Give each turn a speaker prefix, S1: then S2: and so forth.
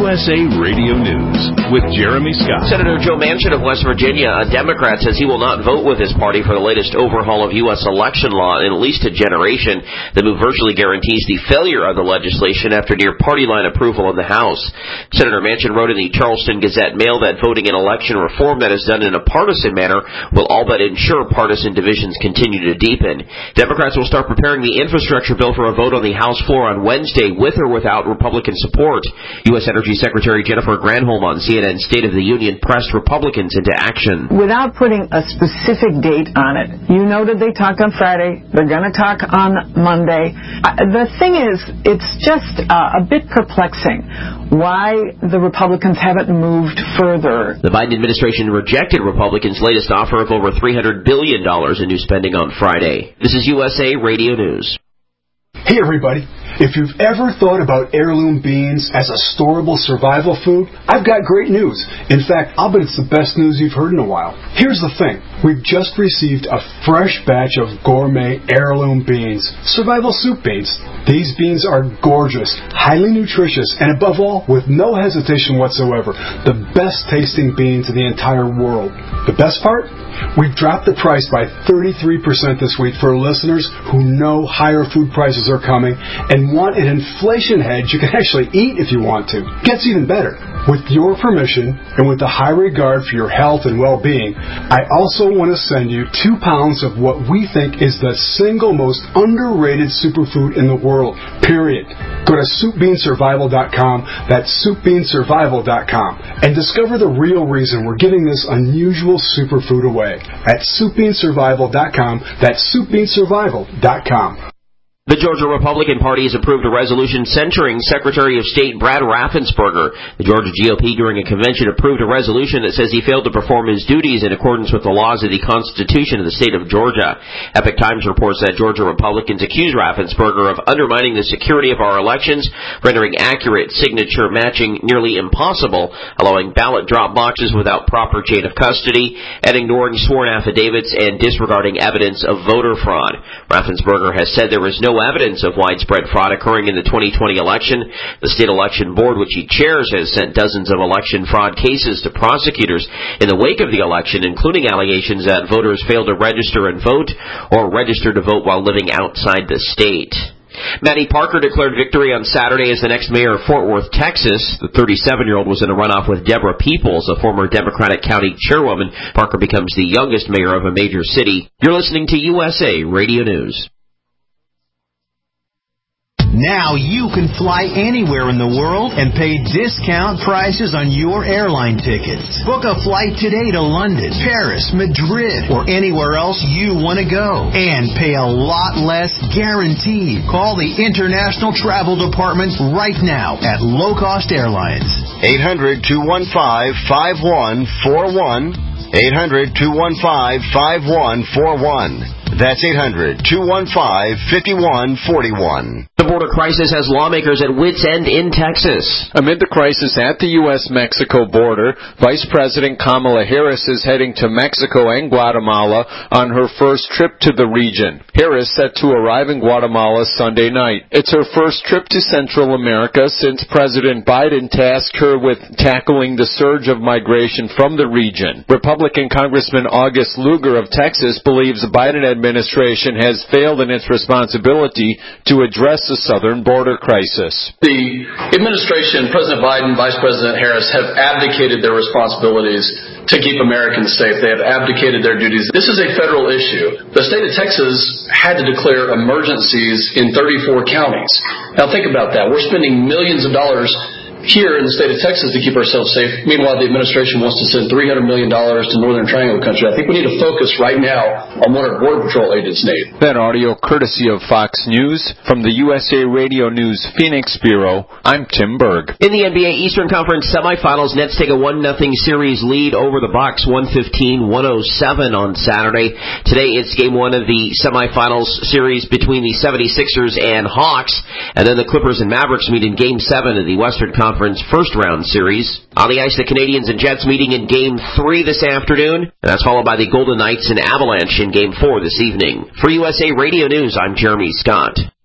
S1: USA Radio News with Jeremy Scott.
S2: Senator Joe Manchin of West Virginia, a Democrat, says he will not vote with his party for the latest overhaul of U.S. election law in at least a generation. The move virtually guarantees the failure of the legislation after near party line approval in the House. Senator Manchin wrote in the Charleston Gazette-Mail that voting in election reform that is done in a partisan manner will all but ensure partisan divisions continue to deepen. Democrats will start preparing the infrastructure bill for a vote on the House floor on Wednesday with or without Republican support. U.S. Energy Secretary Jennifer Granholm on CNN's State of the Union pressed Republicans into action.
S3: Without putting a specific date on it, you noted they talked on Friday, they're going to talk on Monday. The thing is, it's just a bit perplexing why the Republicans haven't moved further.
S2: The Biden administration rejected Republicans' latest offer of over $300 billion in new spending on Friday. This is USA Radio News.
S4: Hey everybody, if you've ever thought about heirloom beans as a storable survival food, I've got great news. In fact, I'll bet it's the best news you've heard in a while. Here's the thing. We've just received a fresh batch of gourmet heirloom beans, survival soup beans. These beans are gorgeous, highly nutritious, and above all, with no hesitation whatsoever, the best tasting beans in the entire world. The best part? We've dropped the price by 33% this week for listeners who know higher food prices are coming and want an inflation hedge you can actually eat if you want to. Gets even better. With your permission and with the high regard for your health and well-being, I also want to send you 2 pounds of what we think is the single most underrated superfood in the world, period. Go to SoupBeanSurvival.com, that's SoupBeanSurvival.com, and discover the real reason we're giving this unusual superfood away at SoupBeanSurvival.com, that's SoupBeanSurvival.com.
S2: The Georgia Republican Party has approved a resolution censuring Secretary of State Brad Raffensperger. The Georgia GOP during a convention approved a resolution that says he failed to perform his duties in accordance with the laws of the Constitution of the state of Georgia. Epoch Times reports that Georgia Republicans accuse Raffensperger of undermining the security of our elections, rendering accurate signature matching nearly impossible, allowing ballot drop boxes without proper chain of custody, and ignoring sworn affidavits and disregarding evidence of voter fraud. Raffensperger has said there is no evidence of widespread fraud occurring in the 2020 election. The state election board, which he chairs, has sent dozens of election fraud cases to prosecutors in the wake of the election, including allegations that voters failed to register and vote or register to vote while living outside the state. Mattie Parker declared victory on Saturday as the next mayor of Fort Worth, Texas. The 37-year-old was in a runoff with Deborah Peoples, a former Democratic county chairwoman. Parker becomes the youngest mayor of a major city. You're listening to USA Radio News.
S5: Now you can fly anywhere in the world and pay discount prices on your airline tickets. Book a flight today to London, Paris, Madrid, or anywhere else you want to go. And pay a lot less guaranteed. Call the International Travel Department right now at Low Cost Airlines.
S6: 800-215-5141. 800-215-5141. That's 800-215-5141.
S2: The border crisis has lawmakers at wit's end in Texas.
S7: Amid the crisis at the U.S.-Mexico border, Vice President Kamala Harris is heading to Mexico and Guatemala on her first trip to the region. Harris set to arrive in Guatemala Sunday night. It's her first trip to Central America since President Biden tasked her with tackling the surge of migration from the region. Republican Congressman August Lugar of Texas believes the Biden administration has failed in its responsibility to address the southern border crisis.
S8: The administration, President Biden, Vice President Harris, have abdicated their responsibilities to keep Americans safe. They have abdicated their duties. This is a federal issue. The state of Texas had to declare emergencies in 34 counties. Now think about that. We're spending millions of dollars here in the state of Texas to keep ourselves safe. Meanwhile, the administration wants to send $300 million to Northern Triangle country. I think we need to focus right now on what our Border Patrol agents need.
S7: That audio courtesy of Fox News. From the USA Radio News Phoenix Bureau, I'm Tim Berg.
S2: In the NBA Eastern Conference semifinals, Nets take a 1-0 series lead over the Bucks, 115-107 on Saturday. Today, it's game one of the semifinals series between the 76ers and Hawks, and then the Clippers and Mavericks meet in game 7 of the Western Conference first-round series. On the ice, the Canadiens and Jets meeting in Game 3 this afternoon, and that's followed by the Golden Knights and Avalanche in Game 4 this evening. For USA Radio News, I'm Jeremy Scott.